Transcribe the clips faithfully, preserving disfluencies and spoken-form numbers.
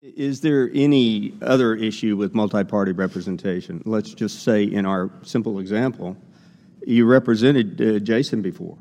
Is there any other issue with multi-party representation? Let's just say in our simple example, you represented uh, Jason before,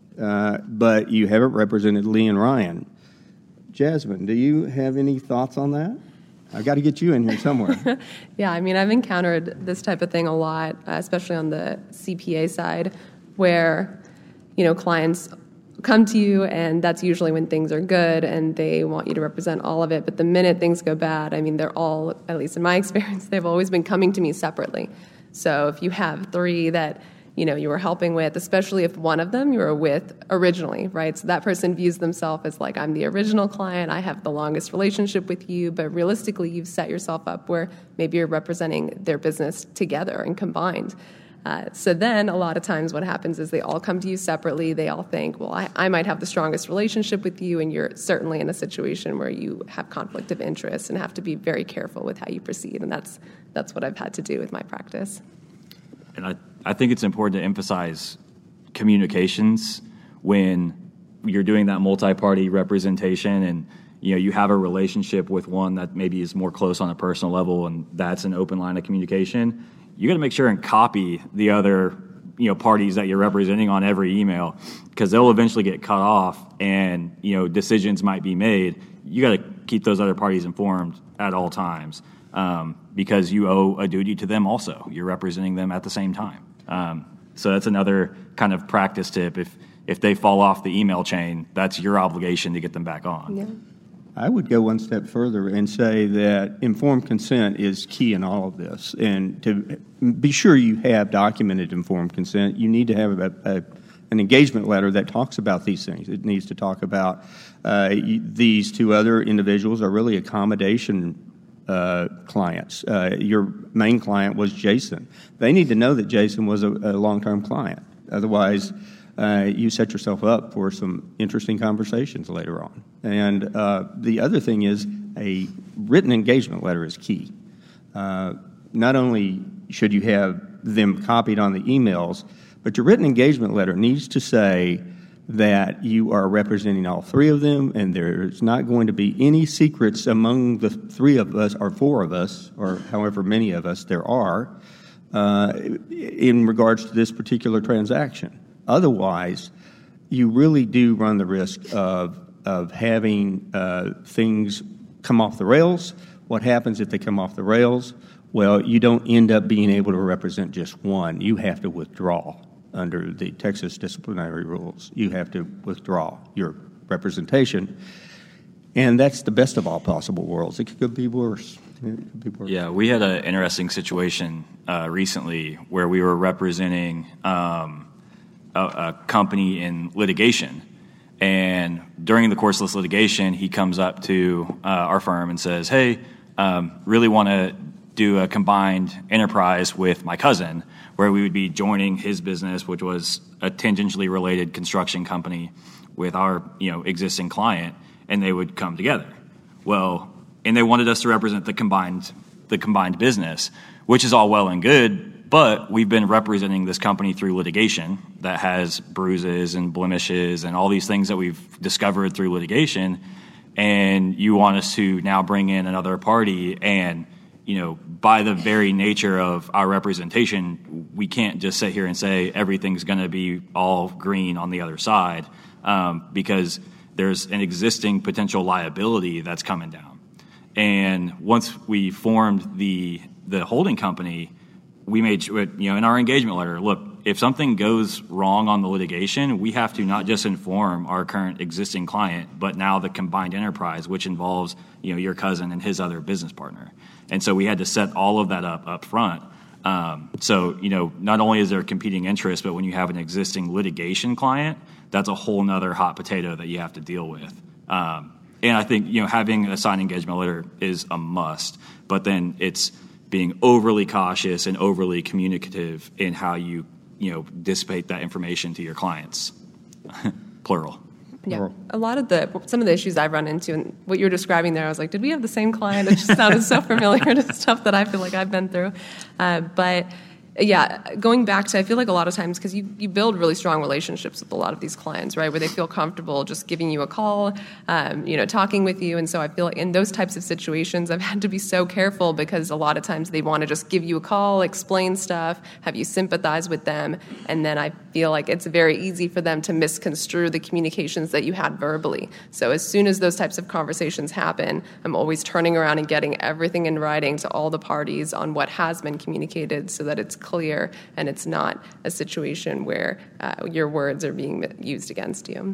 uh, but you haven't represented Lee and Ryan. Jasmine, do you have any thoughts on that? I've got to get you in here somewhere. Yeah, I mean, I've encountered this type of thing a lot, uh, especially on the C P A side, where, you know, clients come to you, and that's usually when things are good, and they want you to represent all of it. But the minute things go bad, I mean, they're all, at least in my experience, they've always been coming to me separately. So if you have three that, you know, you were helping with, especially if one of them you were with originally, right? So that person views themselves as like, I'm the original client, I have the longest relationship with you, but realistically you've set yourself up where maybe you're representing their business together and combined. Uh, so then a lot of times what happens is they all come to you separately. They all think, well, I, I might have the strongest relationship with you, and you're certainly in a situation where you have conflict of interest and have to be very careful with how you proceed. And that's that's what I've had to do with my practice. And I, I think it's important to emphasize communications when you're doing that multi-party representation, and you know you have a relationship with one that maybe is more close on a personal level, and that's an open line of communication. You got to make sure and copy the other, you know, parties that you're representing on every email, because they'll eventually get cut off, and you know decisions might be made. You got to keep those other parties informed at all times, um, because you owe a duty to them also. You're representing them at the same time. Um, so that's another kind of practice tip. If if they fall off the email chain, that's your obligation to get them back on. Yeah. I would go one step further and say that informed consent is key in all of this. And to be sure you have documented informed consent, you need to have a, a, an engagement letter that talks about these things. It needs to talk about uh, these two other individuals are really accommodation uh, clients. Uh, your main client was Jason. They need to know that Jason was a, a long-term client. Otherwise, Uh, you set yourself up for some interesting conversations later on. And uh, the other thing is a written engagement letter is key. Uh, not only should you have them copied on the emails, but your written engagement letter needs to say that you are representing all three of them, and there's not going to be any secrets among the three of us or four of us, or however many of us there are, uh, in regards to this particular transaction. Otherwise, you really do run the risk of of having uh, things come off the rails. What happens if they come off the rails? Well, you don't end up being able to represent just one. You have to withdraw under the Texas disciplinary rules. You have to withdraw your representation, and that's the best of all possible worlds. It could be worse. It could be worse. Yeah, we had an interesting situation uh, recently where we were representing Um, A, a company in litigation, and during the course of this litigation, he comes up to uh, our firm and says, "Hey, um, really want to do a combined enterprise with my cousin, where we would be joining his business, which was a tangentially related construction company, with our you know existing client, and they would come together." Well, and they wanted us to represent the combined the combined business, which is all well and good. But we've been representing this company through litigation that has bruises and blemishes and all these things that we've discovered through litigation, and you want us to now bring in another party, and you know, by the very nature of our representation, we can't just sit here and say everything's going to be all green on the other side, um, because there's an existing potential liability that's coming down. And once we formed the the holding company, we made, you know, in our engagement letter, look, if something goes wrong on the litigation, we have to not just inform our current existing client, but now the combined enterprise, which involves, you know, your cousin and his other business partner. And so we had to set all of that up up front. Um, so, you know, not only is there competing interest, but when you have an existing litigation client, that's a whole nother hot potato that you have to deal with. Um, and I think, you know, having a signed engagement letter is a must, but then it's being overly cautious and overly communicative in how you, you know, dissipate that information to your clients. Plural. Yeah, a lot of the some of the issues I've run into, and what you're describing there, I was like, did we have the same client? It just sounded so familiar to stuff that I feel like I've been through. Uh, but yeah, going back to, I feel like a lot of times, because you, you build really strong relationships with a lot of these clients, right, where they feel comfortable just giving you a call, um, you know, talking with you. And so I feel like in those types of situations, I've had to be so careful because a lot of times they want to just give you a call, explain stuff, have you sympathize with them. And then I feel like it's very easy for them to misconstrue the communications that you had verbally. So as soon as those types of conversations happen, I'm always turning around and getting everything in writing to all the parties on what has been communicated so that it's clear and it's not a situation where uh, your words are being used against you.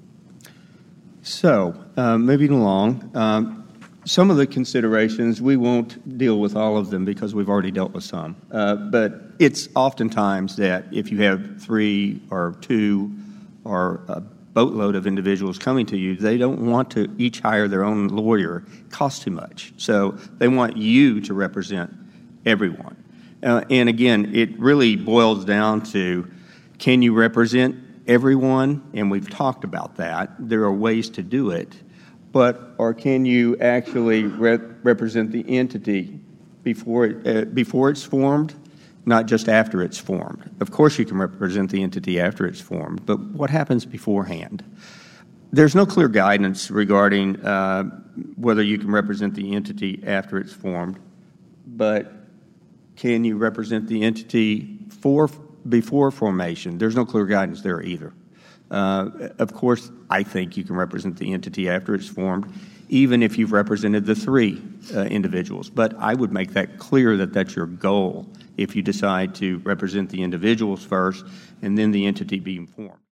So, uh, moving along, um, some of the considerations, we won't deal with all of them because we've already dealt with some. Uh, but it's oftentimes that if you have three or two or a boatload of individuals coming to you, they don't want to each hire their own lawyer. It costs too much. So they want you to represent everyone. Uh, and again, it really boils down to, can you represent everyone? And we've talked about that. There are ways to do it. But, or can you actually re- represent the entity before it, uh, before it's formed, not just after it's formed? Of course you can represent the entity after it's formed, but what happens beforehand? There's no clear guidance regarding uh, whether you can represent the entity after it's formed, but can you represent the entity for before formation? There's no clear guidance there either. Uh, of course, I think you can represent the entity after it's formed, even if you've represented the three uh, individuals. But I would make that clear that that's your goal if you decide to represent the individuals first and then the entity being formed.